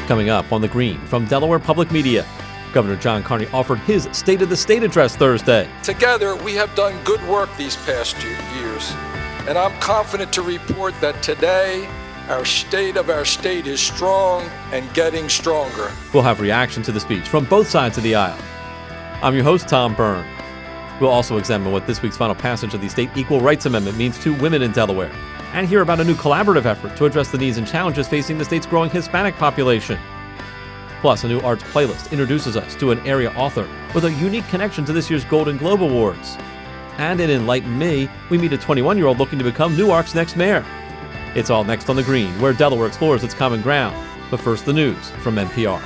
Coming up on The Green from Delaware Public Media, Governor John Carney offered his State of the State address Thursday. Together, we have done good work these past years, and I'm confident to report that today, our state is strong and getting stronger. We'll have reaction to the speech from both sides of the aisle. I'm your host, Tom Byrne. We'll also examine what this week's final passage of the State Equal Rights Amendment means to women in Delaware, and hear about a new collaborative effort to address the needs and challenges facing the state's growing Hispanic population. Plus, a new arts playlist introduces us to an area author with a unique connection to this year's Golden Globe Awards. And in Enlighten Me, we meet a 21-year-old looking to become Newark's next mayor. It's all next on The Green, where Delaware explores its common ground. But first, the news from NPR.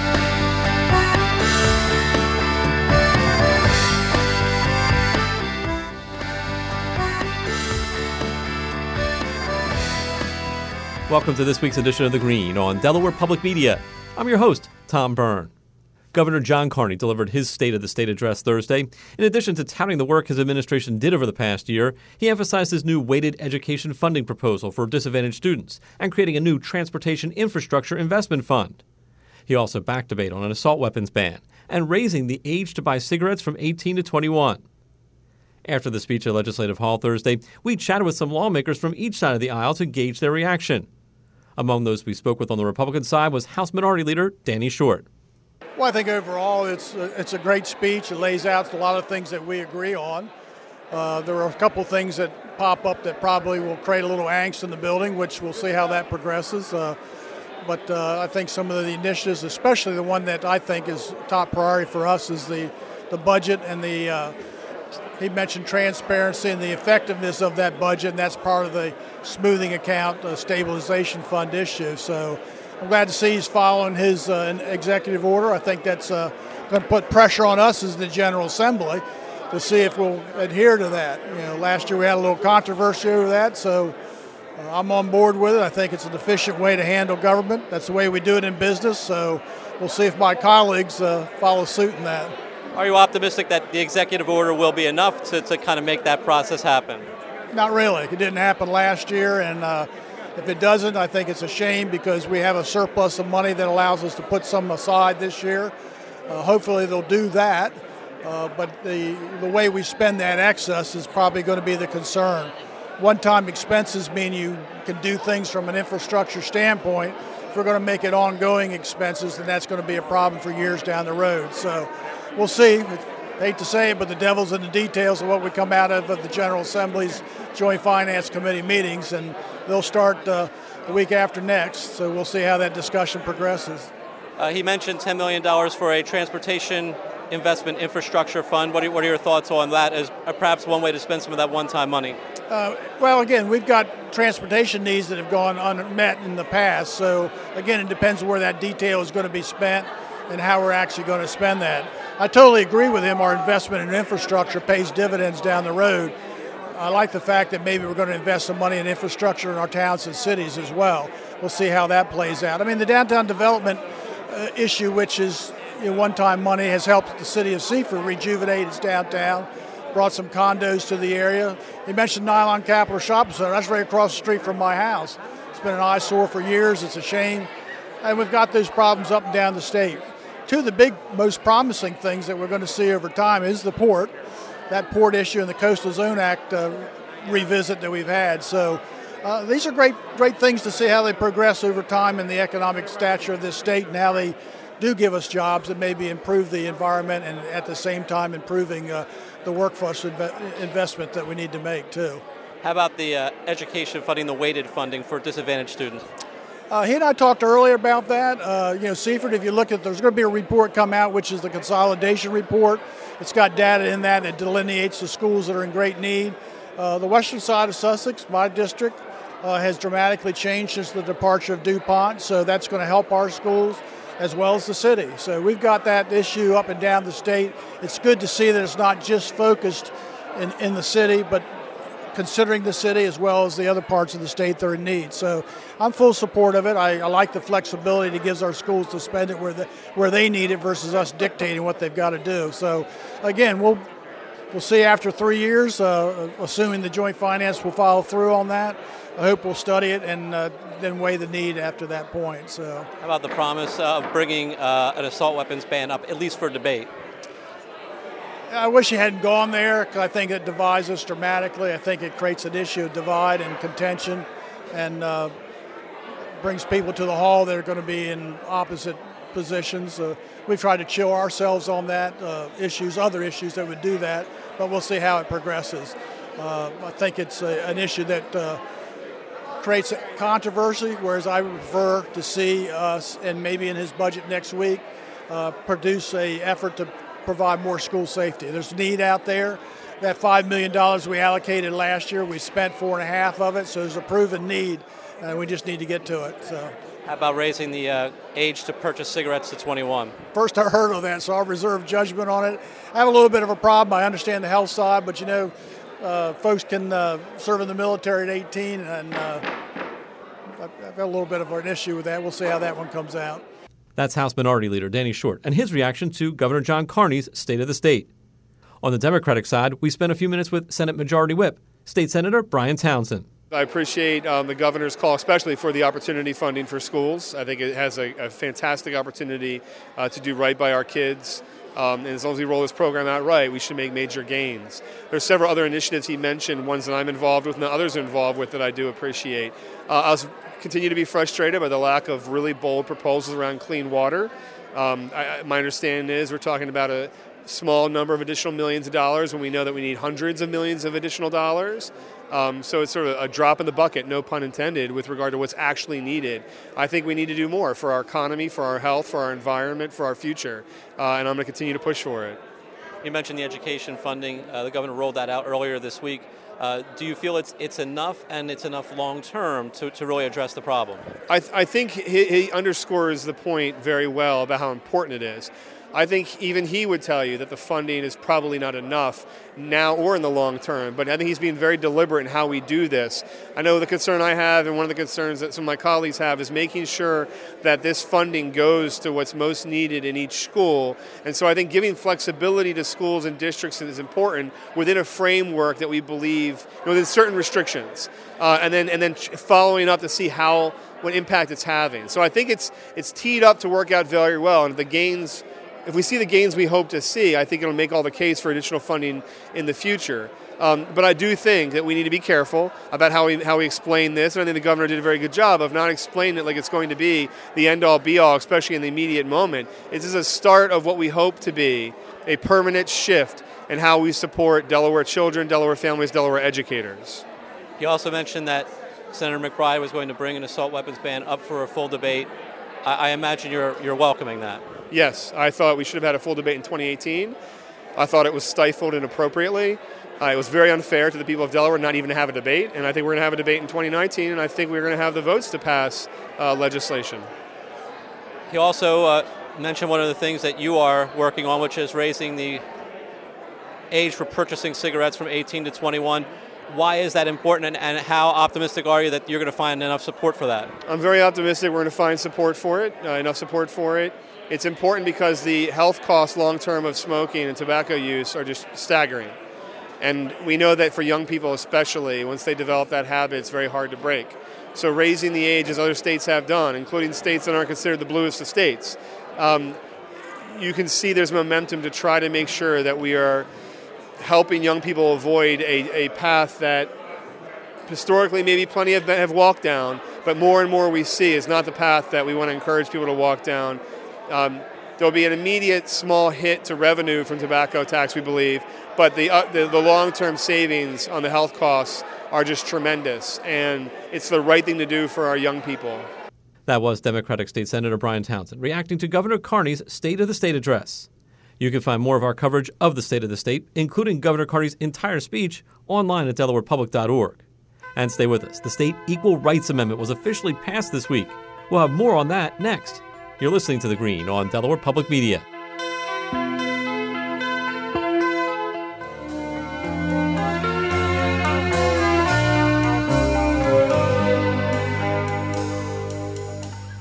Welcome to this week's edition of The Green on Delaware Public Media. I'm your host, Tom Byrne. Governor John Carney delivered his State of the State address Thursday. In addition to touting the work his administration did over the past year, he emphasized his new weighted education funding proposal for disadvantaged students and creating a new transportation infrastructure investment fund. He also backed debate on an assault weapons ban and raising the age to buy cigarettes from 18 to 21. After the speech at Legislative Hall Thursday, we chatted with some lawmakers from each side of the aisle to gauge their reaction. Among those we spoke with on the Republican side was House Minority Leader Danny Short. Well, I think overall it's a great speech. It lays out a lot of things that we agree on. There are a couple things that pop up that probably will create a little angst in the building, which we'll see how that progresses. But I think some of the initiatives, especially the one that I think is top priority for us, is the budget and he mentioned transparency and the effectiveness of that budget, and that's part of the smoothing account stabilization fund issue. So I'm glad to see he's following his executive order. I think that's going to put pressure on us as the General Assembly to see if we'll adhere to that. You know, last year we had a little controversy over that, so I'm on board with it. I think it's an efficient way to handle government. That's the way we do it in business, so we'll see if my colleagues follow suit in that. Are you optimistic that the executive order will be enough to kind of make that process happen? Not really. It didn't happen last year, and if it doesn't, I think it's a shame because we have a surplus of money that allows us to put some aside this year. Hopefully they'll do that, but the way we spend that excess is probably going to be the concern. One-time expenses mean you can do things from an infrastructure standpoint. If we're going to make it ongoing expenses, then that's going to be a problem for years down the road. So we'll see. I hate to say it, but the devil's in the details of what we come out of the General Assembly's Joint Finance Committee meetings, and they'll start the week after next, so we'll see how that discussion progresses. He mentioned $10 million for a transportation investment infrastructure fund. What are your thoughts on that as perhaps one way to spend some of that one-time money? Well, again, we've got transportation needs that have gone unmet in the past, so again, it depends where that detail is going to be spent and how we're actually going to spend that. I totally agree with him. Our investment in infrastructure pays dividends down the road. I like the fact that maybe we're going to invest some money in infrastructure in our towns and cities as well. We'll see how that plays out. I mean, the downtown development issue, which is one-time money, has helped the city of Seaford rejuvenate its downtown, brought some condos to the area. He mentioned Nylon Capital Shopping Center. That's right across the street from my house. It's been an eyesore for years. It's a shame. And we've got those problems up and down the state. Two of the big, most promising things that we're going to see over time is the port. That port issue and the Coastal Zone Act revisit that we've had. So these are great things to see how they progress over time in the economic stature of this state and how they do give us jobs and maybe improve the environment and at the same time improving the workforce investment that we need to make too. How about the education funding, the weighted funding for disadvantaged students? He and I talked earlier about that. Seaford, if you look at, there's going to be a report come out, which is the consolidation report. It's got data in that delineates the schools that are in great need. The western side of Sussex, my district, has dramatically changed since the departure of DuPont, so that's going to help our schools as well as the city. So we've got that issue up and down the state. It's good to see that it's not just focused in the city, but considering the city as well as the other parts of the state that are in need. So I'm full support of it. I like the flexibility it gives our schools to spend it where they need it versus us dictating what they've got to do. So again, we'll we'll see after 3 years, assuming the Joint Finance will follow through on that. I hope we'll study it and then weigh the need after that point. So, how about the promise of bringing an assault weapons ban up, at least for debate? I wish he hadn't gone there, because I think it divides us dramatically. I think it creates an issue of divide and contention, and brings people to the hall that are going to be in opposite positions. We've tried to chill ourselves on that, other issues that would do that, but we'll see how it progresses. I think it's an issue that creates controversy, whereas I would prefer to see us, and maybe in his budget next week, produce a effort to provide more school safety. There's need out there. That $5 million we allocated last year, we spent $4.5 of it, so there's a proven need, and we just need to get to it. So, how about raising the age to purchase cigarettes to 21? First I heard of that, so I'll reserve judgment on it. I have a little bit of a problem. I understand the health side, but folks can serve in the military at 18, and I've got a little bit of an issue with that. We'll see how that one comes out. That's House Minority Leader Danny Short and his reaction to Governor John Carney's State of the State. On the Democratic side, we spent a few minutes with Senate Majority Whip, State Senator Brian Townsend. I appreciate the governor's call, especially for the opportunity funding for schools. I think it has a fantastic opportunity to do right by our kids. And as long as we roll this program out right, we should make major gains. There's several other initiatives he mentioned, ones that I'm involved with and others are involved with that I do appreciate. I'll continue to be frustrated by the lack of really bold proposals around clean water. My understanding is we're talking about a small number of additional millions of dollars when we know that we need hundreds of millions of additional dollars. So it's sort of a drop in the bucket, no pun intended, with regard to what's actually needed. I think we need to do more for our economy, for our health, for our environment, for our future, and I'm going to continue to push for it. You mentioned the education funding. The governor rolled that out earlier this week. Do you feel it's enough, and it's enough long-term to really address the problem? I think he underscores the point very well about how important it is. I think even he would tell you that the funding is probably not enough now or in the long term, but I think he's being very deliberate in how we do this. I know the concern I have, and one of the concerns that some of my colleagues have, is making sure that this funding goes to what's most needed in each school. And so I think giving flexibility to schools and districts is important within a framework that we believe, within certain restrictions, and then following up to see what impact it's having. So I think it's teed up to work out very well, and if we see the gains we hope to see, I think it'll make all the case for additional funding in the future. But I do think that we need to be careful about how we explain this, and I think the governor did a very good job of not explaining it like it's going to be the end-all, be-all, especially in the immediate moment. This is a start of what we hope to be a permanent shift in how we support Delaware children, Delaware families, Delaware educators. He also mentioned that Senator McBride was going to bring an assault weapons ban up for a full debate. I imagine you're welcoming that. Yes, I thought we should have had a full debate in 2018. I thought it was stifled inappropriately. It was very unfair to the people of Delaware not even to have a debate, and I think we're going to have a debate in 2019, and I think we're going to have the votes to pass legislation. He also mentioned one of the things that you are working on, which is raising the age for purchasing cigarettes from 18 to 21. Why is that important, and how optimistic are you that you're going to find enough support for that? I'm very optimistic we're going to find support for it, enough support for it. It's important because the health costs long-term of smoking and tobacco use are just staggering. And we know that for young people especially, once they develop that habit, it's very hard to break. So raising the age, as other states have done, including states that aren't considered the bluest of states, you can see there's momentum to try to make sure that we are helping young people avoid a path that historically maybe plenty have walked down, but more and more we see is not the path that we want to encourage people to walk down. There'll be an immediate small hit to revenue from tobacco tax, we believe, but the long-term savings on the health costs are just tremendous, and it's the right thing to do for our young people. That was Democratic State Senator Brian Townsend reacting to Governor Carney's State of the State address. You can find more of our coverage of the State of the State, including Governor Carney's entire speech, online at DelawarePublic.org. And stay with us. The State Equal Rights Amendment was officially passed this week. We'll have more on that next. You're listening to The Green on Delaware Public Media.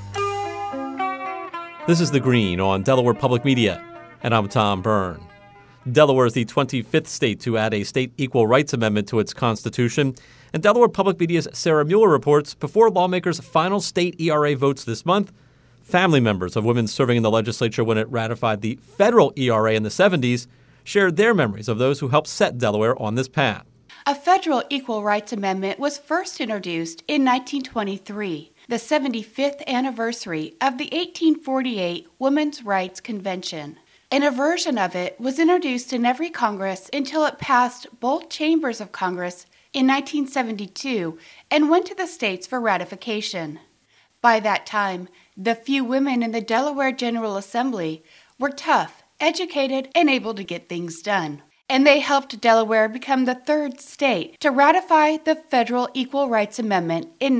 This is The Green on Delaware Public Media, and I'm Tom Byrne. Delaware is the 25th state to add a state equal rights amendment to its constitution. And Delaware Public Media's Sarah Mueller reports before lawmakers' final state ERA votes this month, family members of women serving in the legislature when it ratified the federal ERA in the 70s shared their memories of those who helped set Delaware on this path. A federal equal rights amendment was first introduced in 1923, the 75th anniversary of the 1848 Women's Rights Convention. And a version of it was introduced in every Congress until it passed both chambers of Congress in 1972 and went to the states for ratification. By that time, the few women in the Delaware General Assembly were tough, educated, and able to get things done. And they helped Delaware become the third state to ratify the Federal Equal Rights Amendment in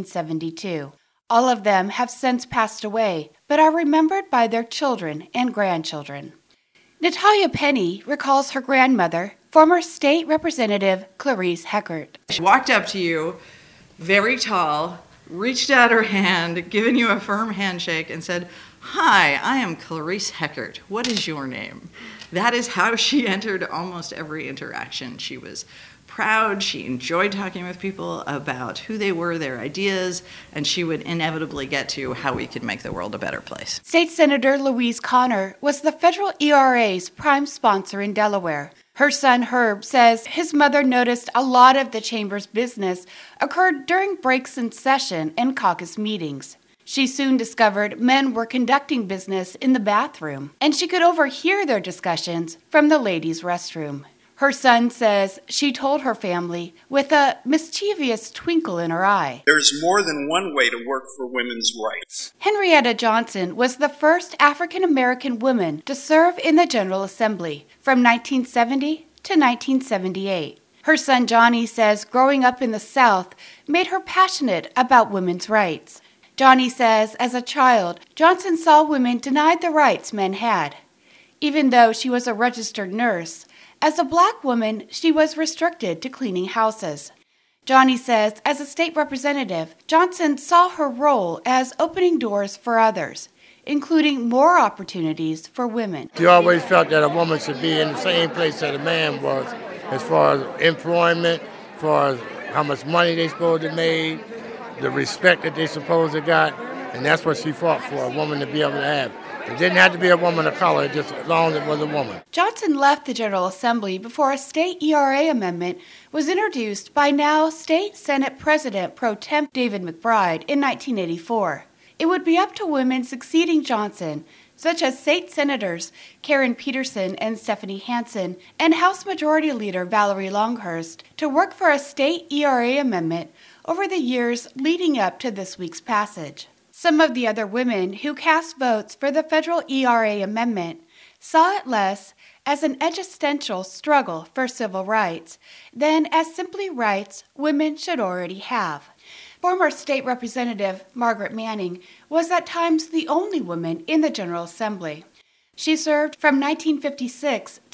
1972. All of them have since passed away, but are remembered by their children and grandchildren. Natalia Penny recalls her grandmother, former State Representative Clarice Heckert. She walked up to you, very tall, reached out her hand, given you a firm handshake, and said, "Hi, I am Clarice Heckert. What is your name?" That is how she entered almost every interaction. She was proud, she enjoyed talking with people about who they were, their ideas, and she would inevitably get to how we could make the world a better place. State Senator Louise Connor was the federal ERA's prime sponsor in Delaware. Her son Herb says his mother noticed a lot of the chamber's business occurred during breaks in session and caucus meetings. She soon discovered men were conducting business in the bathroom, and she could overhear their discussions from the ladies' restroom. Her son says she told her family with a mischievous twinkle in her eye. There's more than one way to work for women's rights. Henrietta Johnson was the first African-American woman to serve in the General Assembly from 1970 to 1978. Her son Johnny says growing up in the South made her passionate about women's rights. Johnny says, as a child, Johnson saw women denied the rights men had. Even though she was a registered nurse, as a black woman, she was restricted to cleaning houses. Johnny says, as a state representative, Johnson saw her role as opening doors for others, including more opportunities for women. She always felt that a woman should be in the same place that a man was, as far as employment, as far as how much money they supposed to make, the respect that they supposed to got, and that's what she fought for, a woman to be able to have. It didn't have to be a woman of color, just as long as it was a woman. Johnson left the General Assembly before a state ERA amendment was introduced by now State Senate President Pro Tem David McBride in 1984. It would be up to women succeeding Johnson, such as state senators Karen Peterson and Stephanie Hansen, and House Majority Leader Valerie Longhurst, to work for a state ERA amendment over the years leading up to this week's passage. Some of the other women who cast votes for the federal ERA amendment saw it less as an existential struggle for civil rights than as simply rights women should already have. Former State Representative Margaret Manning was at times the only woman in the General Assembly. She served from 1956 to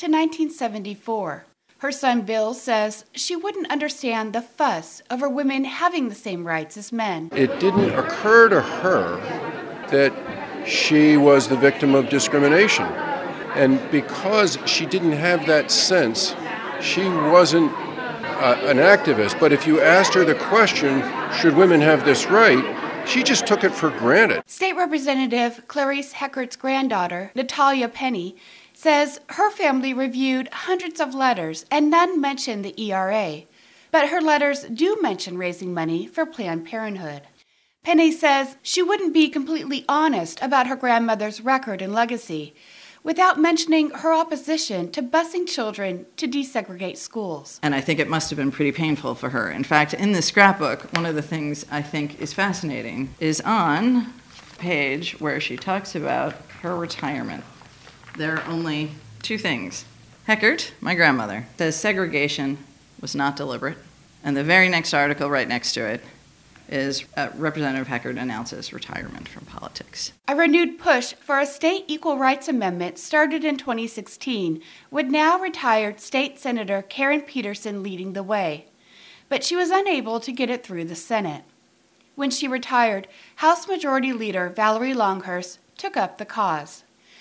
1974. Her son Bill says she wouldn't understand the fuss over women having the same rights as men. It didn't occur to her that she was the victim of discrimination. And because she didn't have that sense, she wasn't an activist. But if you asked her the question, should women have this right, she just took it for granted. State Representative Clarice Heckert's granddaughter, Natalia Penny, says her family reviewed hundreds of letters and none mentioned the ERA, but her letters do mention raising money for Planned Parenthood. Penny says she wouldn't be completely honest about her grandmother's record and legacy without mentioning her opposition to busing children to desegregate schools. And I think it must have been pretty painful for her. In fact, in the scrapbook, one of the things I think is fascinating is on the page where she talks about her retirement. There are only two things. Heckert, my grandmother, says segregation was not deliberate. And the very next article right next to it is Representative Heckert announces retirement from politics. A renewed push for a state equal rights amendment started in 2016, with now retired State Senator Karen Peterson leading the way. But she was unable to get it through the Senate. When she retired, House Majority Leader Valerie Longhurst took up the cause.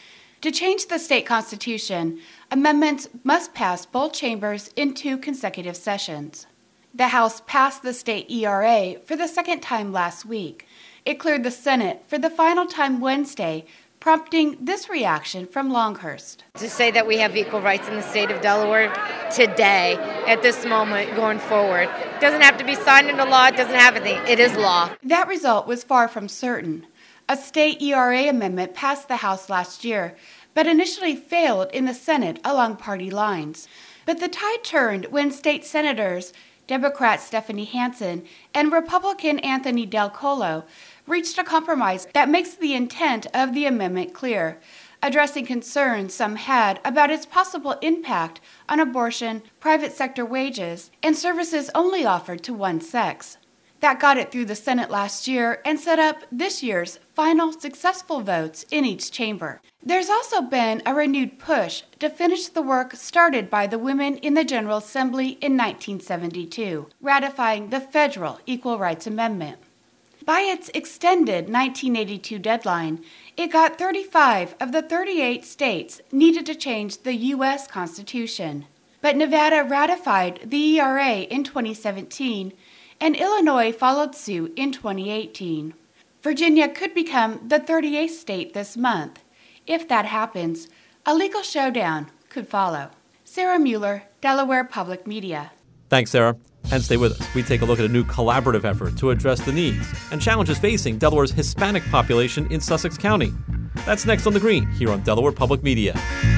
To change the state constitution, amendments must pass both chambers in 2 consecutive sessions. The House passed the state ERA for the second time last week. It cleared the Senate for the final time Wednesday, prompting this reaction from Longhurst. To say that we have equal rights in the state of Delaware today, at this moment, going forward, doesn't have to be signed into law, it doesn't have anything, it is law. That result was far from certain. A state ERA amendment passed the House last year, but initially failed in the Senate along party lines. But the tide turned when state senators, Democrat Stephanie Hansen and Republican Anthony Del Colo, reached a compromise that makes the intent of the amendment clear, addressing concerns some had about its possible impact on abortion, private sector wages, and services only offered to one sex. That got it through the Senate last year and set up this year's final successful votes in each chamber. There's also been a renewed push to finish the work started by the women in the General Assembly in 1972, ratifying the federal Equal Rights Amendment. By its extended 1982 deadline, it got 35 of the 38 states needed to change the U.S. Constitution. But Nevada ratified the ERA in 2017, and Illinois followed suit in 2018. Virginia could become the 38th state this month. If that happens, a legal showdown could follow. Sarah Mueller, Delaware Public Media. Thanks, Sarah. And stay with us. We take a look at a new collaborative effort to address the needs and challenges facing Delaware's Hispanic population in Sussex County. That's next on The Green, here on Delaware Public Media.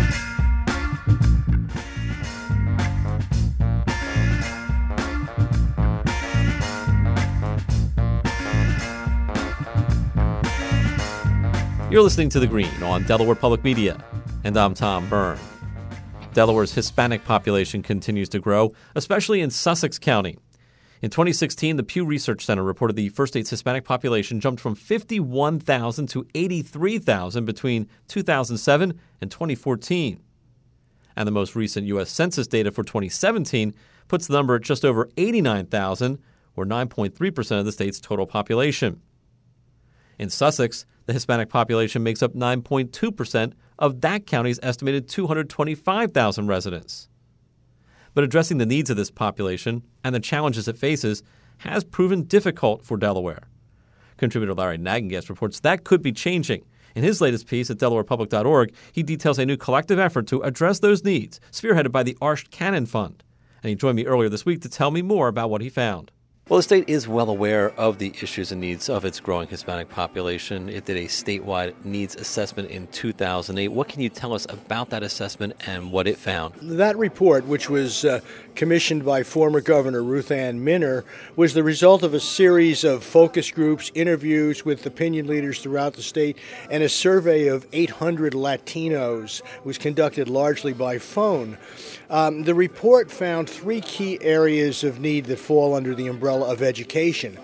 You're listening to The Green on Delaware Public Media, and I'm Tom Byrne. Delaware's Hispanic population continues to grow, especially in Sussex County. In 2016, the Pew Research Center reported the First State's Hispanic population jumped from 51,000 to 83,000 between 2007 and 2014. And the most recent U.S. Census data for 2017 puts the number at just over 89,000, or 9.3% of the state's total population. In Sussex, the Hispanic population makes up 9.2% of that county's estimated 225,000 residents. But addressing the needs of this population and the challenges it faces has proven difficult for Delaware. Contributor Larry Nagengast reports that could be changing. In his latest piece at DelawarePublic.org, he details a new collective effort to address those needs, spearheaded by the Arsh Cannon Fund. And he joined me earlier this week to tell me more about what he found. Well, the state is well aware of the issues and needs of its growing Hispanic population. It did a statewide needs assessment in 2008. What can you tell us about that assessment and what it found? That report, which was commissioned by former Governor Ruth Ann Minner, was the result of a series of focus groups, interviews with opinion leaders throughout the state, and a survey of 800 Latinos. It was conducted largely by phone. The report found 3 key areas of need that fall under the umbrella of education.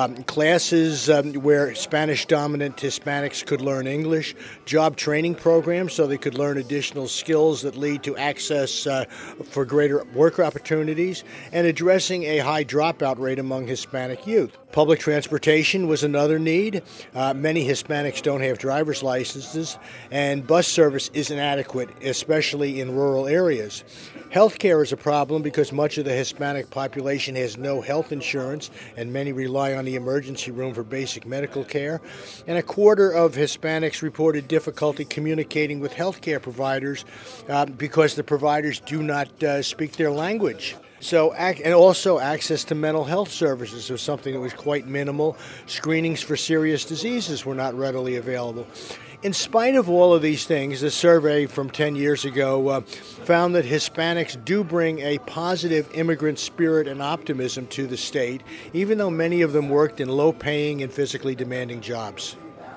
Classes where Spanish-dominant Hispanics could learn English, job training programs so they could learn additional skills that lead to access for greater work opportunities, and addressing a high dropout rate among Hispanic youth. Public transportation was another need. Many Hispanics don't have driver's licenses, and bus service is inadequate, especially in rural areas. Healthcare is a problem because much of the Hispanic population has no health insurance, and many rely on the emergency room for basic medical care. And a quarter of Hispanics reported difficulty communicating with healthcare providers because the providers do not speak their language. And also access to mental health services was something that was quite minimal. Screenings for serious diseases were not readily available. In spite of all of these things, the survey from 10 years ago found that Hispanics do bring a positive immigrant spirit and optimism to the state, even though many of them worked in low-paying and physically demanding jobs.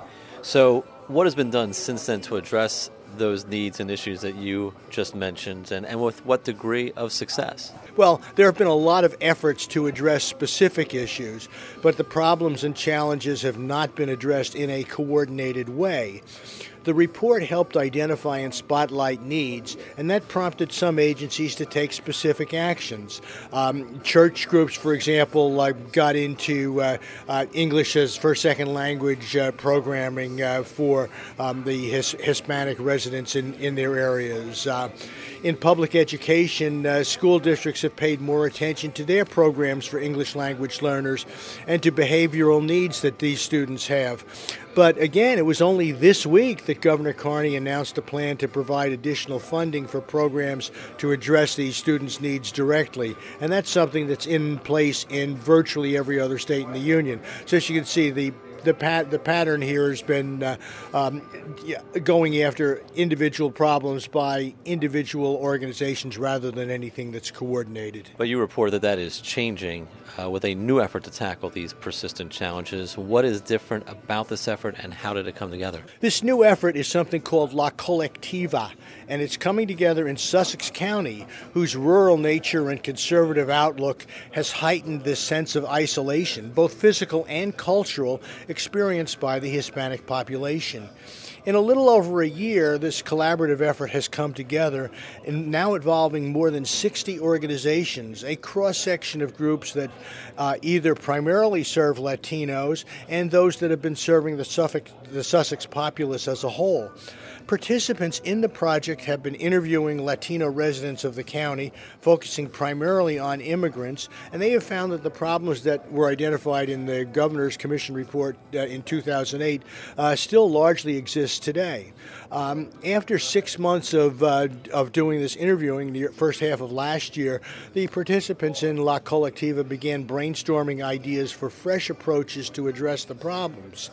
So what has been done since then to address those needs and issues that you just mentioned, and with what degree of success? Well, there have been a lot of efforts to address specific issues, but the problems and challenges have not been addressed in a coordinated way. The report helped identify and spotlight needs, and that prompted some agencies to take specific actions. Church groups, for example, got into English as first-second language programming for the Hispanic residents in their areas. In public education, school districts have paid more attention to their programs for English language learners and to behavioral needs that these students have. But again, it was only this week that Governor Carney announced a plan to provide additional funding for programs to address these students' needs directly. And that's something that's in place in virtually every other state in the union. So as you can see, the pattern here has been going after individual problems by individual organizations rather than anything that's coordinated. But you report that is changing with a new effort to tackle these persistent challenges. What is different about this effort, and how did it come together? This new effort is something called La Colectiva, and it's coming together in Sussex County, whose rural nature and conservative outlook has heightened this sense of isolation, both physical and cultural, experienced by the Hispanic population. In a little over a year, this collaborative effort has come together, and now involving more than 60 organizations, a cross-section of groups that either primarily serve Latinos and those that have been serving the Sussex populace as a whole. Participants in the project have been interviewing Latino residents of the county, focusing primarily on immigrants, and they have found that the problems that were identified in the Governor's Commission report in 2008 still largely exist today. After 6 months of doing this interviewing, the first half of last year, the participants in La Colectiva began brainstorming ideas for fresh approaches to address the problems.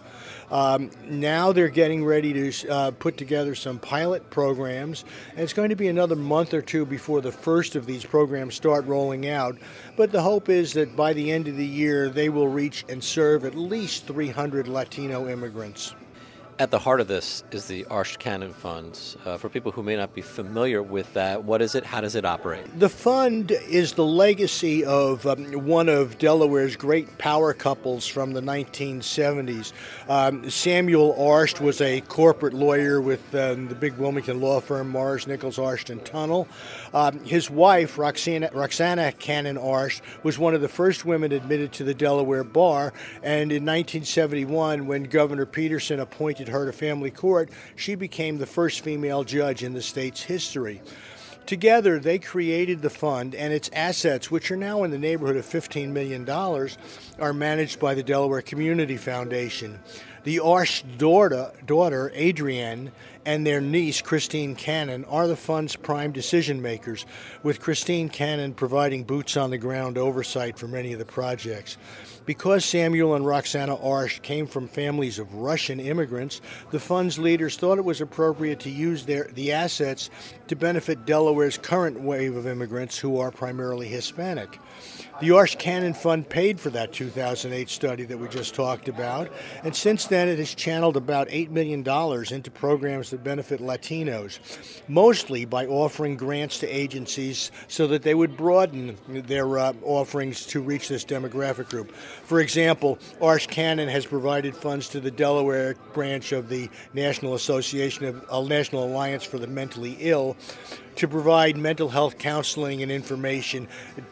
Now they're getting ready to put together some pilot programs, and it's going to be another month or two before the first of these programs start rolling out. But the hope is that by the end of the year, they will reach and serve at least 300 Latino immigrants. At the heart of this is the Arsh Cannon Fund. For people who may not be familiar with that, what is it? How does it operate? The fund is the legacy of one of Delaware's great power couples from the 1970s. Samuel Arsh was a corporate lawyer with the big Wilmington law firm Mars, Nichols, Arsh and Tunnell. His wife, Roxana Cannon Arsh, was one of the first women admitted to the Delaware bar, and in 1971, when Governor Peterson appointed her to family court, she became the first female judge in the state's history. Together, they created the fund, and its assets, which are now in the neighborhood of $15 million, are managed by the Delaware Community Foundation. The Arsh daughter, Adrienne, and their niece, Christine Cannon, are the fund's prime decision makers, with Christine Cannon providing boots-on-the-ground oversight for many of the projects. Because Samuel and Roxana Arsh came from families of Russian immigrants, the fund's leaders thought it was appropriate to use the assets to benefit Delaware's current wave of immigrants who are primarily Hispanic. The Arsh Cannon Fund paid for that 2008 study that we just talked about, and since then it has channeled about $8 million into programs that benefit Latinos, mostly by offering grants to agencies so that they would broaden their offerings to reach this demographic group. For example, Arsh Cannon has provided funds to the Delaware branch of the National Alliance for the Mentally Ill to provide mental health counseling and information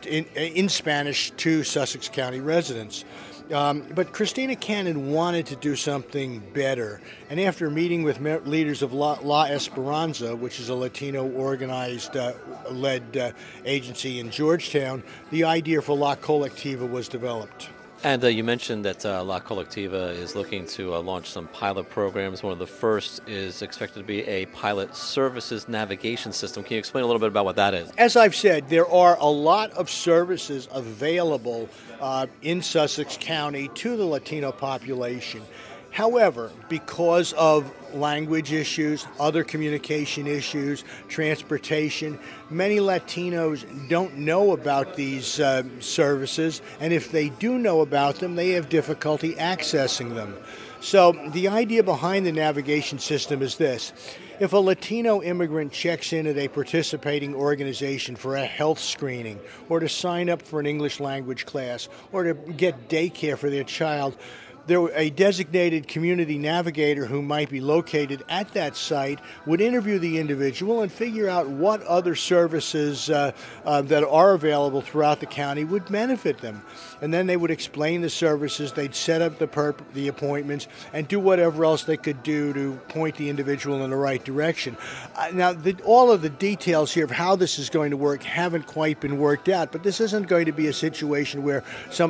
in Spanish to Sussex County residents. But Christina Cannon wanted to do something better, and after meeting with leaders of La Esperanza, which is a Latino organized led agency in Georgetown, the idea for La Colectiva was developed. And you mentioned that La Colectiva is looking to launch some pilot programs. One of the first is expected to be a pilot services navigation system. Can you explain a little bit about what that is? As I've said, there are a lot of services available in Sussex County to the Latino population. However, because of language issues, other communication issues, transportation, many Latinos don't know about these services, and if they do know about them, they have difficulty accessing them. So the idea behind the navigation system is this. If a Latino immigrant checks in at a participating organization for a health screening, or to sign up for an English language class, or to get daycare for their child, a designated community navigator who might be located at that site would interview the individual and figure out what other services that are available throughout the county would benefit them. And then they would explain the services, they'd set up the appointments, and do whatever else they could do to point the individual in the right direction. Now, all of the details here of how this is going to work haven't quite been worked out, but this isn't going to be a situation where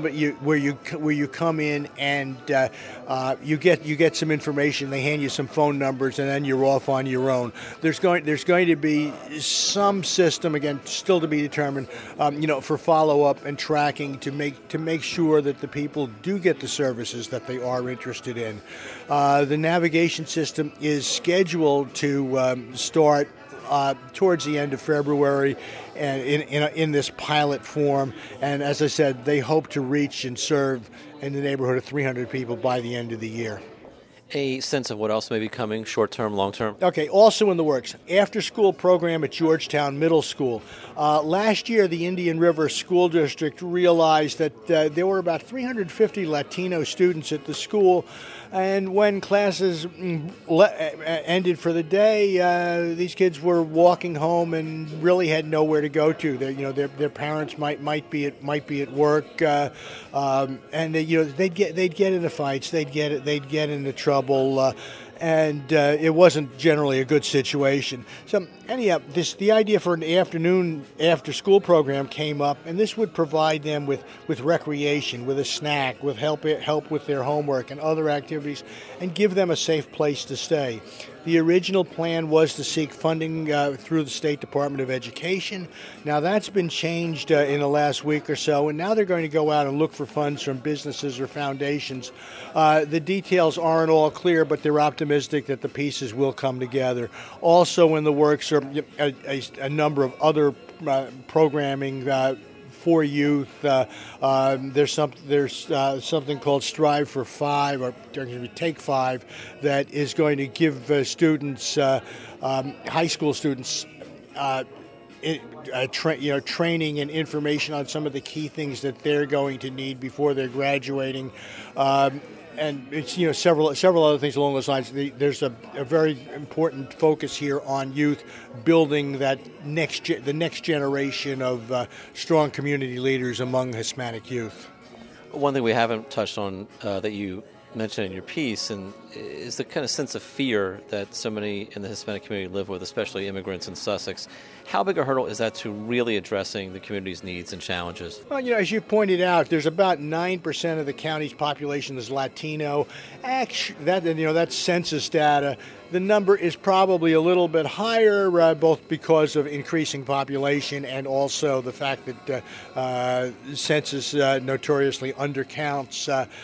you come in and you get some information, they hand you some phone numbers, and then you're off on your own. There's going to be some system, again, still to be determined, for follow-up and tracking to make sure that the people do get the services that they are interested in. The navigation system is scheduled to start towards the end of February, and in this pilot form. And as I said, they hope to reach and serve in the neighborhood of 300 people by the end of the year. A sense of what else may be coming, short-term, long-term? Okay, also in the works, after-school program at Georgetown Middle School. Last year, the Indian River School District realized that there were about 350 Latino students at the school, and when classes ended for the day, these kids were walking home and really had nowhere to go to. Their parents might be at work, and they'd get into fights, they'd get into trouble. And it wasn't generally a good situation. So anyhow, the idea for an afternoon after-school program came up, and this would provide them with recreation, with a snack, with help with their homework and other activities, and give them a safe place to stay. The original plan was to seek funding through the State Department of Education. Now that's been changed in the last week or so, and now they're going to go out and look for funds from businesses or foundations. The details aren't all clear, but they're optimistic that the pieces will come together. Also in the works are a number of other programming for youth. There's something called Strive for Five, or Take Five, that is going to give students, high school students, training and information on some of the key things that they're going to need before they're graduating. And it's several other things along those lines. There's a very important focus here on youth, building the next generation of strong community leaders among Hispanic youth. One thing we haven't touched on that you mentioned in your piece, and is the kind of sense of fear that so many in the Hispanic community live with, especially immigrants in Sussex. How big a hurdle is that to really addressing the community's needs and challenges? Well, as you pointed out, there's about 9% of the county's population is Latino. That's census data. The number is probably a little bit higher, both because of increasing population and also the fact that census notoriously undercounts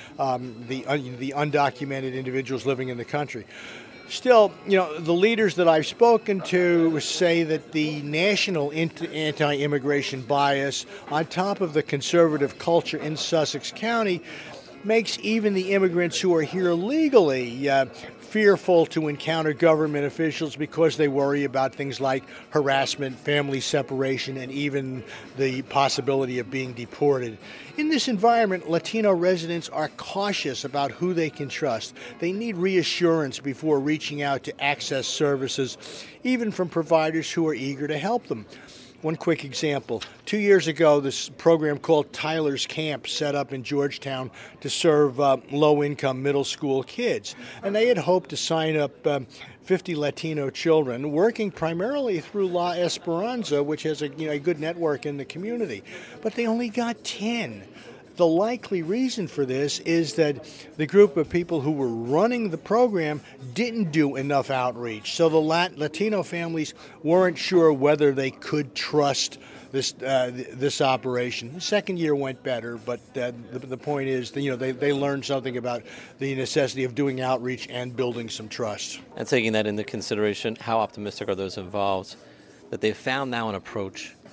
the undocumented individuals living in the country. Still, the leaders that I've spoken to say that the national anti-immigration bias, on top of the conservative culture in Sussex County, makes even the immigrants who are here legally fearful to encounter government officials because they worry about things like harassment, family separation, and even the possibility of being deported. In this environment, Latino residents are cautious about who they can trust. They need reassurance before reaching out to access services, even from providers who are eager to help them. One quick example. 2 years ago, this program called Tyler's Camp set up in Georgetown to serve low-income middle school kids. And they had hoped to sign up 50 Latino children, working primarily through La Esperanza, which has a good network in the community. But they only got 10. The likely reason for this is that the group of people who were running the program didn't do enough outreach. So the Latino families weren't sure whether they could trust this operation. The second year went better, but the point is, they learned something about the necessity of doing outreach and building some trust. And taking that into consideration, how optimistic are those involved that they've found now an approach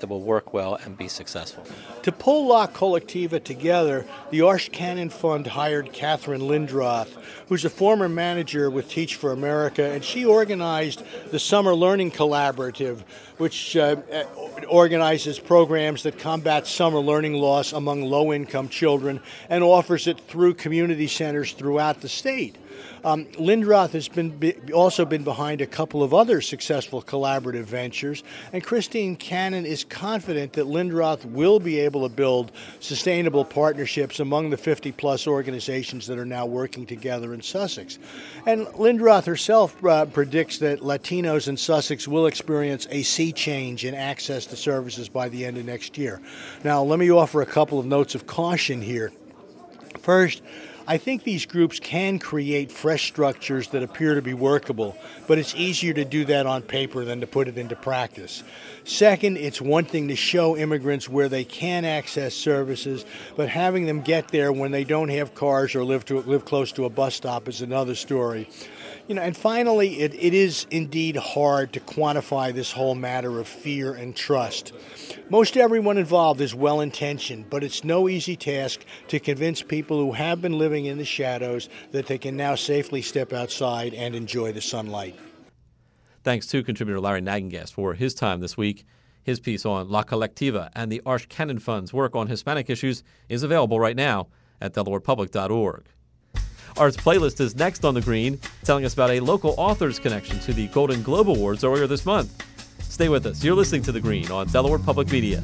that will work well and be successful. To pull La Collectiva together, the Arsh Cannon Fund hired Catherine Lindroth, who's a former manager with Teach for America, and she organized the Summer Learning Collaborative, which organizes programs that combat summer learning loss among low-income children and offers it through community centers throughout the state. Lindroth has also been behind a couple of other successful collaborative ventures, and Christine Cannon is confident that Lindroth will be able to build sustainable partnerships among the 50-plus organizations that are now working together in Sussex. And Lindroth herself predicts that Latinos in Sussex will experience a sea change in access to services by the end of next year. Now, let me offer a couple of notes of caution here. First, I think these groups can create fresh structures that appear to be workable, but it's easier to do that on paper than to put it into practice. Second, it's one thing to show immigrants where they can access services, but having them get there when they don't have cars or live close to a bus stop is another story. And finally, it is indeed hard to quantify this whole matter of fear and trust. Most everyone involved is well-intentioned, but it's no easy task to convince people who have been living in the shadows that they can now safely step outside and enjoy the sunlight. Thanks to contributor Larry Nagengast for his time this week. His piece on La Collectiva and the Arsh Cannon Fund's work on Hispanic issues is available right now at DelawarePublic.org. Art's Playlist is next on The Green, telling us about a local author's connection to the Golden Globe Awards earlier this month. Stay with us. You're listening to The Green on Delaware Public Media.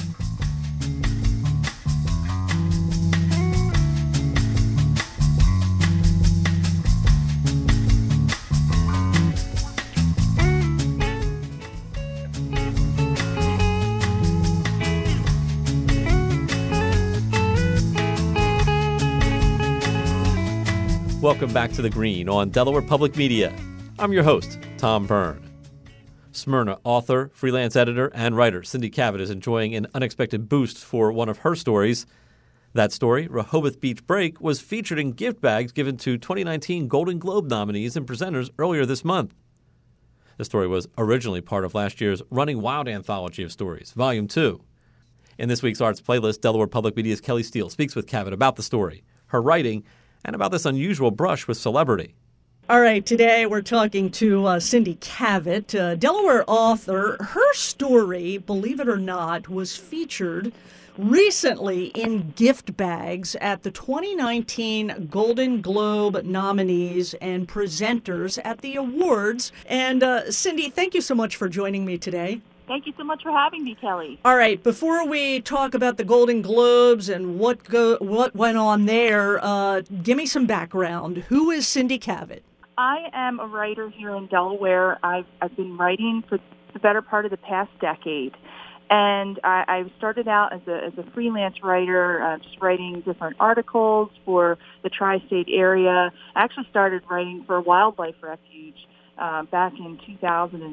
Welcome back to The Green on Delaware Public Media. I'm your host, Tom Byrne. Smyrna author, freelance editor, and writer Cindy Cavett is enjoying an unexpected boost for one of her stories. That story, Rehoboth Beach Break, was featured in gift bags given to 2019 Golden Globe nominees and presenters earlier this month. The story was originally part of last year's Running Wild Anthology of Stories, Volume 2. In this week's Arts Playlist, Delaware Public Media's Kelly Steele speaks with Cavett about the story, her writing, and about this unusual brush with celebrity. All right, today we're talking to Cindy Cavett, a Delaware author. Her story, believe it or not, was featured recently in gift bags at the 2019 Golden Globe nominees and presenters at the awards. And Cindy, thank you so much for joining me today. Thank you so much for having me, Kelly. All right, before we talk about the Golden Globes and what went on there, give me some background. Who is Cindy Cavett? I am a writer here in Delaware. I've been writing for the better part of the past decade. And I started out as a freelance writer, just writing different articles for the tri-state area. I actually started writing for a wildlife refuge back in 2003.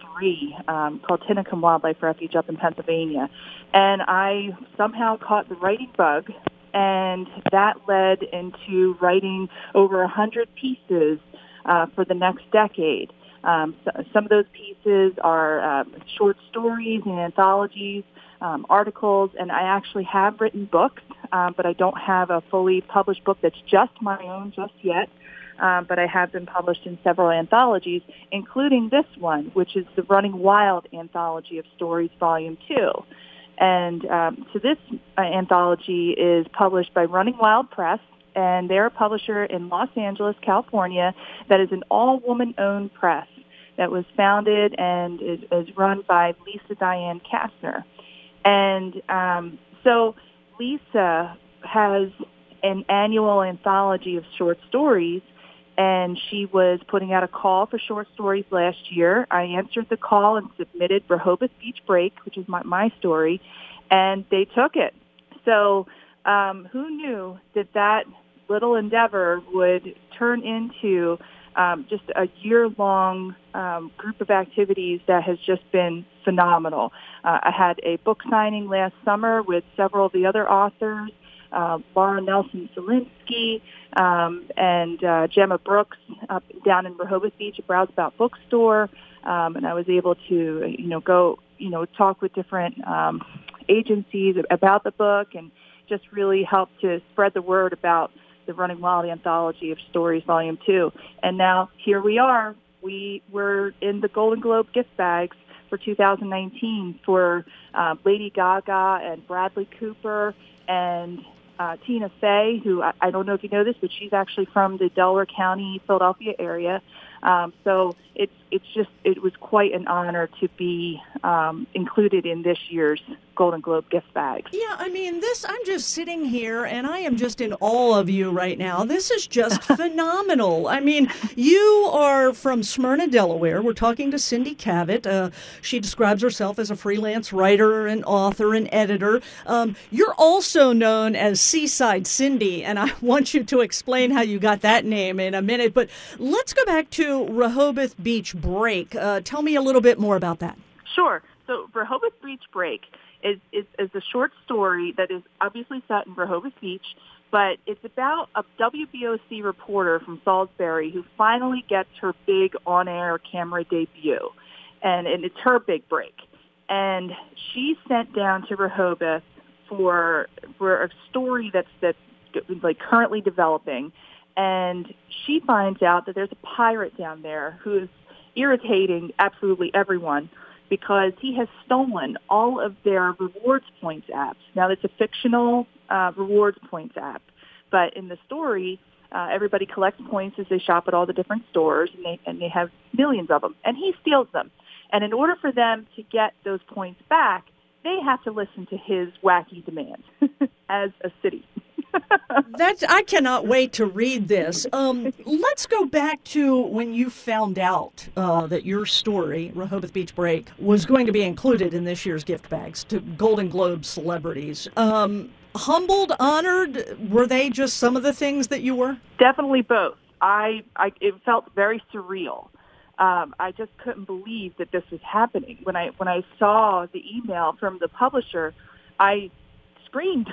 Called Tinicum Wildlife Refuge up in Pennsylvania. And I somehow caught the writing bug, and that led into writing over 100 pieces for the next decade. So some of those pieces are short stories and anthologies, articles, and I actually have written books, but I don't have a fully published book that's just my own just yet. But I have been published in several anthologies, including this one, which is the Running Wild Anthology of Stories, Volume 2. And so this anthology is published by Running Wild Press, and they're a publisher in Los Angeles, California, that is an all-woman-owned press that was founded and is run by Lisa Diane Kastner. And so Lisa has an annual anthology of short stories, and she was putting out a call for short stories last year. I answered the call and submitted Rehoboth Beach Break, which is my story, and they took it. So who knew that little endeavor would turn into just a year-long group of activities that has just been phenomenal. I had a book signing last summer with several of the other authors, Laura Nelson-Solinsky, and Gemma Brooks down in Rehoboth Beach at Browse About Bookstore. and I was able to, go, talk with different agencies about the book and just really help to spread the word about the Running Wild Anthology of Stories, Volume 2. And now here we are. We were in the Golden Globe gift bags for 2019 for Lady Gaga and Bradley Cooper and Tina Fey, who I don't know if you know this, but she's actually from the Delaware County, Philadelphia area. So it was quite an honor to be included in this year's Golden Globe gift bags. Yeah, I mean, I'm just sitting here and I am just in awe of you right now. This is just phenomenal. I mean, you are from Smyrna, Delaware. We're talking to Cindy Cavett. She describes herself as a freelance writer and author and editor. You're also known as Seaside Cindy, and I want you to explain how you got that name in a minute. But let's go back to Rehoboth Beach Break. Tell me a little bit more about that. Sure. So Rehoboth Beach Break is a short story that is obviously set in Rehoboth Beach, but it's about a WBOC reporter from Salisbury who finally gets her big on-air camera debut, and it's her big break. And she's sent down to Rehoboth for a story that's like currently developing, and she finds out that there's a pirate down there who is irritating absolutely everyone because he has stolen all of their rewards points apps. Now, it's a fictional rewards points app, but in the story, everybody collects points as they shop at all the different stores, and they have millions of them, and he steals them. And in order for them to get those points back, they have to listen to his wacky demands as a city. I cannot wait to read this. Let's go back to when you found out that your story, Rehoboth Beach Break, was going to be included in this year's gift bags to Golden Globe celebrities. Humbled, honored, were they just some of the things that you were? Definitely both. It felt very surreal. I just couldn't believe that this was happening. When I saw the email from the publisher, I screamed.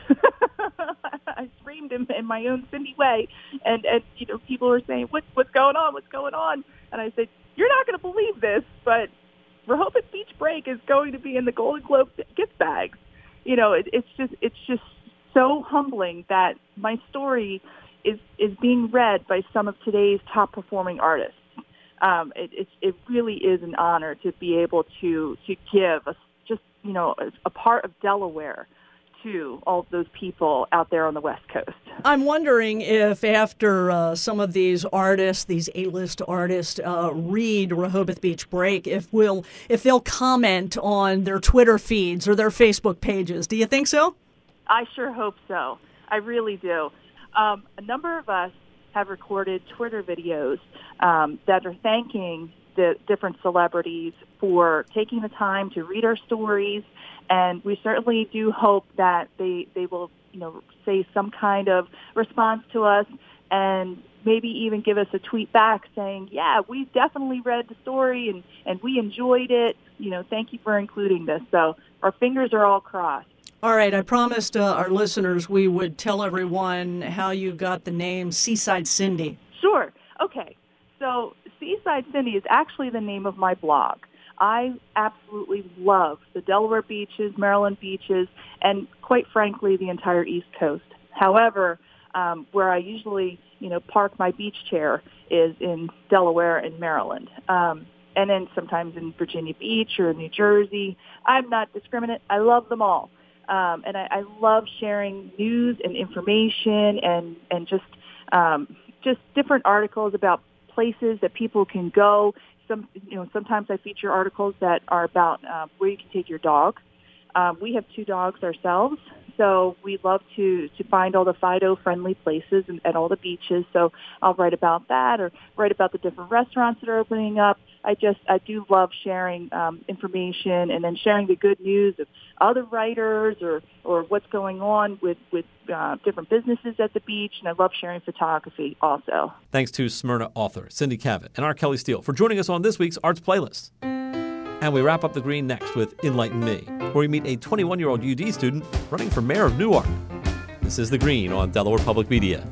I screamed in my own Cindy way, and people were saying, "What's going on? What's going on?" And I said, "You're not going to believe this, but Rehoboth Beach Break is going to be in the Golden Globe gift bags." It's just so humbling that my story is being read by some of today's top performing artists. It really is an honor to be able to give a part of Delaware to all of those people out there on the West Coast. I'm wondering if after some of these artists, these A-list artists, read Rehoboth Beach Break, if they'll comment on their Twitter feeds or their Facebook pages. Do you think so? I sure hope so. I really do. A number of us have recorded Twitter videos that are thanking the different celebrities for taking the time to read our stories, and we certainly do hope that they will, say some kind of response to us and maybe even give us a tweet back saying, yeah, we definitely read the story and we enjoyed it. Thank you for including this. So our fingers are all crossed. All right, I promised our listeners we would tell everyone how you got the name Seaside Cindy. Sure. Okay. So Seaside Cindy is actually the name of my blog. I absolutely love the Delaware beaches, Maryland beaches, and quite frankly, the entire East Coast. However, where I usually, park my beach chair is in Delaware and Maryland. And then sometimes in Virginia Beach or New Jersey. I'm not discriminate. I love them all. And I love sharing news and information and just different articles about places that people can go. Sometimes I feature articles that are about where you can take your dog. We have 2 dogs ourselves, so we love to find all the Fido-friendly places at all the beaches. So I'll write about that or write about the different restaurants that are opening up. I do love sharing information and then sharing the good news of other writers or what's going on with different businesses at the beach, and I love sharing photography also. Thanks to Smyrna author Cindy Cavett and R. Kelly Steele for joining us on this week's Arts Playlist. And we wrap up the green next with Enlighten Me, where we meet a 21-year-old UD student running for mayor of Newark. This is The Green on Delaware Public Media.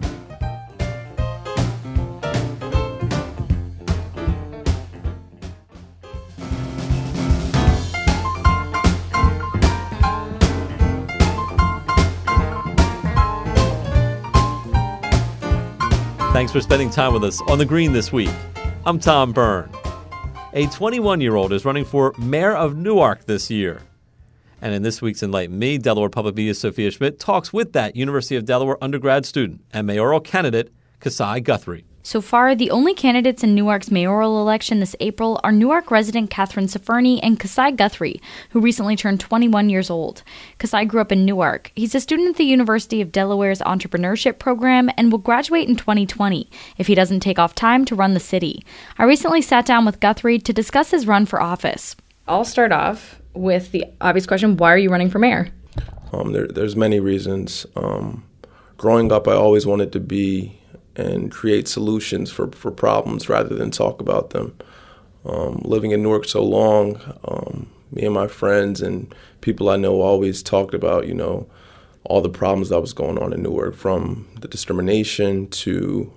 Thanks for spending time with us on The Green this week. I'm Tom Byrne. A 21-year-old is running for mayor of Newark this year. And in this week's Enlighten Me, Delaware Public Media's Sophia Schmidt talks with that University of Delaware undergrad student and mayoral candidate, Kasai Guthrie. So far, the only candidates in Newark's mayoral election this April are Newark resident Catherine Ciferni and Kasai Guthrie, who recently turned 21 years old. Kasai grew up in Newark. He's a student at the University of Delaware's entrepreneurship program and will graduate in 2020 if he doesn't take off time to run the city. I recently sat down with Guthrie to discuss his run for office. I'll start off with the obvious question, why are you running for mayor? There's many reasons. Growing up, I always wanted to be and create solutions for problems rather than talk about them. Living in Newark so long, me and my friends and people I know always talked about, all the problems that was going on in Newark, from the discrimination to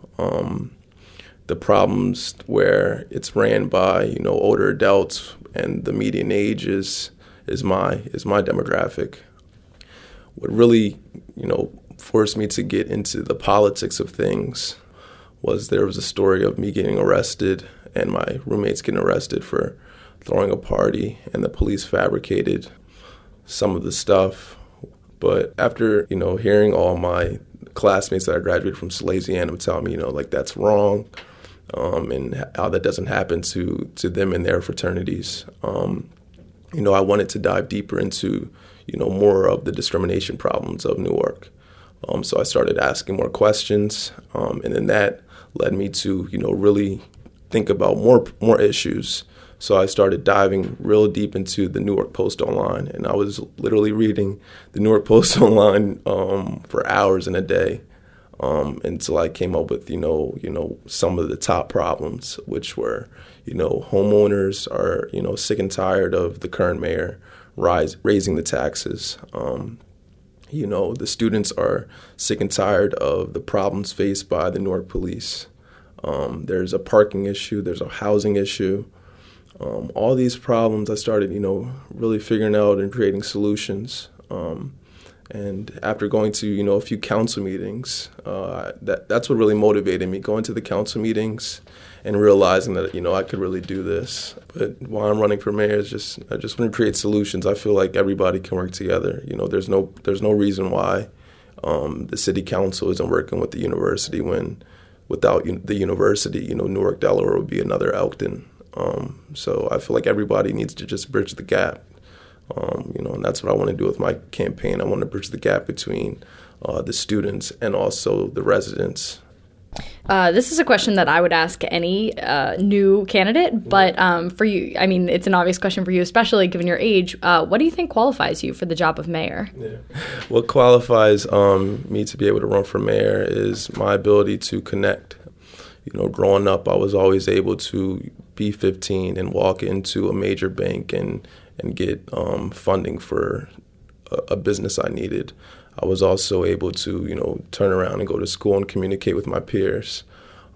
the problems where it's ran by, older adults, and the median age is my demographic. What really, forced me to get into the politics of things was there was a story of me getting arrested and my roommates getting arrested for throwing a party, and the police fabricated some of the stuff. But after, hearing all my classmates that I graduated from Salesianum tell me, that's wrong, and how that doesn't happen to them and their fraternities, I wanted to dive deeper into, more of the discrimination problems of Newark. So I started asking more questions, and then that led me to, really think about more issues. So I started diving real deep into the Newark Post Online, and I was literally reading the Newark Post Online for hours in a day until I came up with, some of the top problems, which were, homeowners are, sick and tired of the current mayor raising the taxes. The students are sick and tired of the problems faced by the Newark police. There's a parking issue. There's a housing issue. All these problems I started, really figuring out and creating solutions. And after going to, a few council meetings, that's what really motivated me, going to the council meetings and realizing that, I could really do this. But while I'm running for mayor, I just want to create solutions. I feel like everybody can work together. There's no reason why the city council isn't working with the university when without the university, Newark, Delaware would be another Elkton. So I feel like everybody needs to just bridge the gap. And that's what I want to do with my campaign. I want to bridge the gap between the students and also the residents. This is a question that I would ask any new candidate, but for you, it's an obvious question for you, especially given your age. What do you think qualifies you for the job of mayor? Yeah. What qualifies me to be able to run for mayor is my ability to connect. Growing up, I was always able to be 15 and walk into a major bank and get funding for a business I needed. I was also able to, turn around and go to school and communicate with my peers.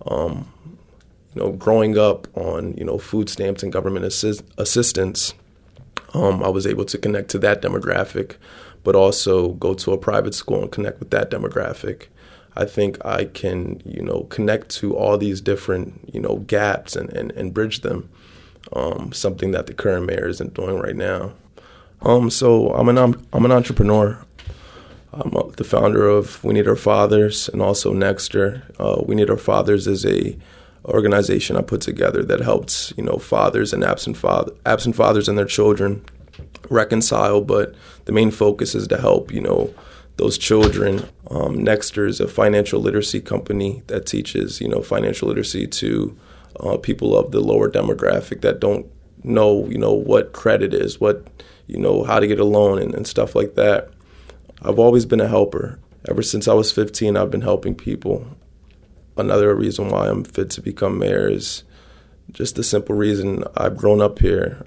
Growing up on, food stamps and government assistance, I was able to connect to that demographic, but also go to a private school and connect with that demographic. I think I can, connect to all these different, gaps and bridge them, something that the current mayor isn't doing right now. So I'm an entrepreneur. I'm the founder of We Need Our Fathers and also Nexter. We Need Our Fathers is a organization I put together that helps, fathers and absent fathers and their children reconcile. But the main focus is to help, those children. Nexter is a financial literacy company that teaches, financial literacy to people of the lower demographic that don't know, what credit is, what, how to get a loan and stuff like that. I've always been a helper. Ever since I was 15, I've been helping people. Another reason why I'm fit to become mayor is just the simple reason I've grown up here.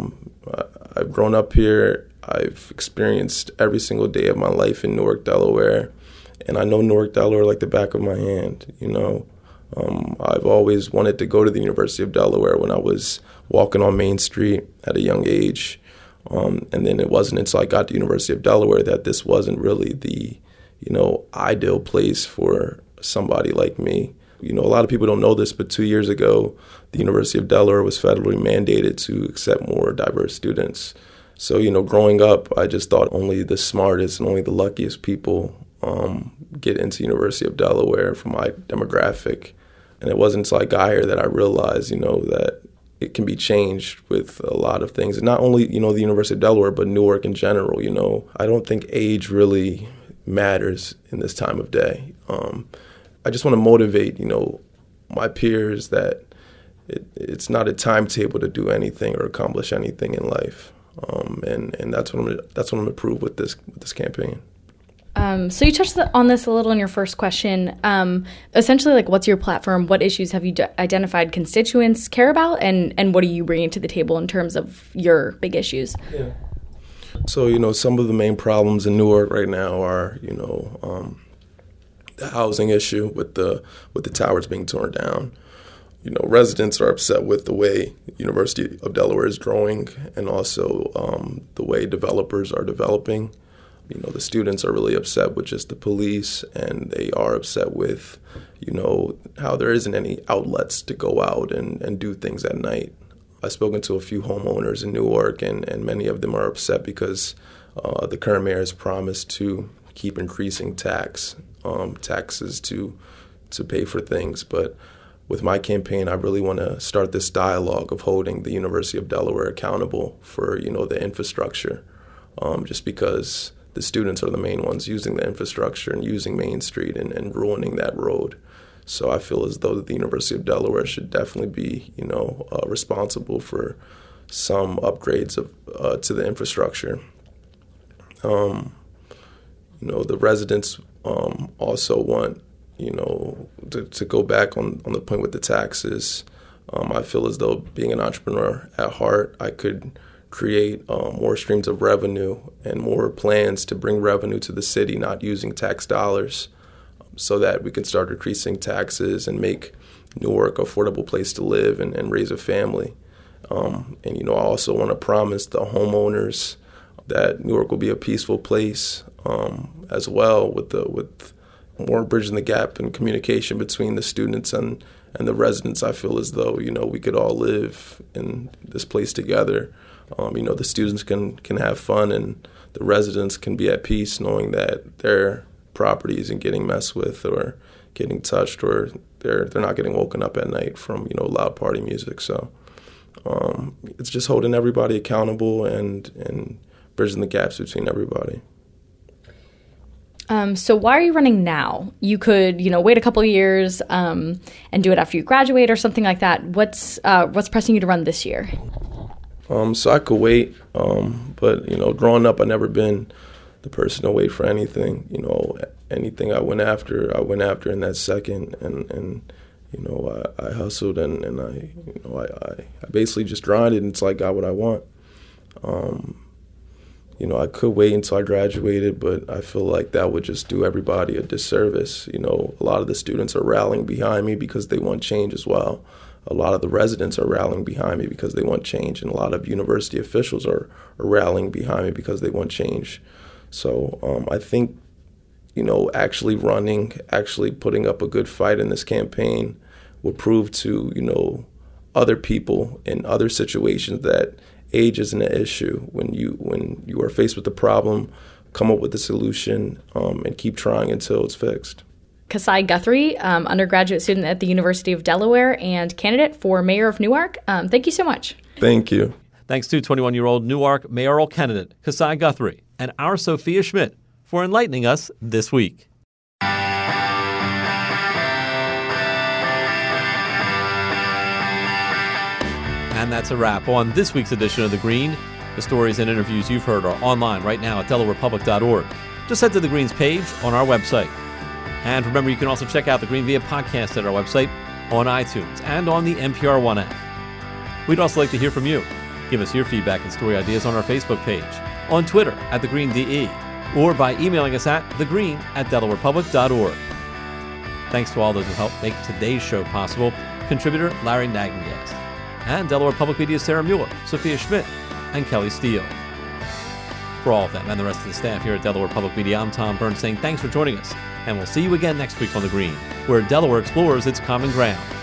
I've experienced every single day of my life in Newark, Delaware, and I know Newark, Delaware like the back of my hand. I've always wanted to go to the University of Delaware when I was walking on Main Street at a young age. And then it wasn't until I got to the University of Delaware that this wasn't really the, ideal place for somebody like me. a lot of people don't know this, but 2 years ago, the University of Delaware was federally mandated to accept more diverse students. So, growing up, I just thought only the smartest and only the luckiest people get into University of Delaware from my demographic. And it wasn't until I got here that I realized, that it can be changed with a lot of things. And not only, the University of Delaware, but Newark in general. I don't think age really matters in this time of day. I just want to motivate, my peers that it's not a timetable to do anything or accomplish anything in life. And that's what I'm gonna prove with this campaign. So you touched on this a little in your first question. Essentially, what's your platform? What issues have you identified constituents care about, and what are you bringing to the table in terms of your big issues? Yeah. So some of the main problems in Newark right now are the housing issue with the towers being torn down. Residents are upset with the way University of Delaware is growing, and also the way developers are developing. The students are really upset with just the police, and they are upset with, how there isn't any outlets to go out and do things at night. I've spoken to a few homeowners in Newark, and many of them are upset because the current mayor has promised to keep increasing taxes to pay for things. But with my campaign, I really want to start this dialogue of holding the University of Delaware accountable for, the infrastructure, just because the students are the main ones using the infrastructure and using Main Street and ruining that road. So I feel as though the University of Delaware should definitely be, responsible for some upgrades to the infrastructure. The residents also want, to go back on the point with the taxes. I feel as though, being an entrepreneur at heart, I could create more streams of revenue and more plans to bring revenue to the city, not using tax dollars, so that we can start decreasing taxes and make Newark an affordable place to live and raise a family. I also want to promise the homeowners that Newark will be a peaceful place as well, with more bridging the gap and communication between the students and the residents. I feel as though, we could all live in this place together. The students can have fun, and the residents can be at peace knowing that their property isn't getting messed with or getting touched, or they're not getting woken up at night from, loud party music. So it's just holding everybody accountable and bridging the gaps between everybody. So why are you running now? You could, wait a couple of years and do it after you graduate or something like that. What's pressing you to run this year? So I could wait, but, growing up, I've never been the person to wait for anything. Anything I went after in that second, and I hustled and I basically just grinded until I got what I want. I could wait until I graduated, but I feel like that would just do everybody a disservice. A lot of the students are rallying behind me because they want change as well. A lot of the residents are rallying behind me because they want change, and a lot of university officials are rallying behind me because they want change. So I think, actually running, actually putting up a good fight in this campaign will prove to, other people in other situations that age isn't an issue. When you are faced with a problem, come up with a solution and keep trying until it's fixed. Kasai Guthrie, undergraduate student at the University of Delaware and candidate for mayor of Newark. Thank you so much. Thank you. Thanks to 21-year-old Newark mayoral candidate Kasai Guthrie and our Sophia Schmidt for enlightening us this week. And that's a wrap on this week's edition of The Green. The stories and interviews you've heard are online right now at DelawarePublic.org. Just head to The Green's page on our website. And remember, you can also check out The Green via podcast at our website, on iTunes, and on the NPR One app. We'd also like to hear from you. Give us your feedback and story ideas on our Facebook page, on Twitter at TheGreenDE, or by emailing us at thegreen@DelawarePublic.org. Thanks to all those who helped make today's show possible, contributor Larry Nagengast, and Delaware Public Media's Sarah Mueller, Sophia Schmidt, and Kelly Steele. For all of them and the rest of the staff here at Delaware Public Media, I'm Tom Byrne saying thanks for joining us, and we'll see you again next week on The Green, where Delaware explores its common ground.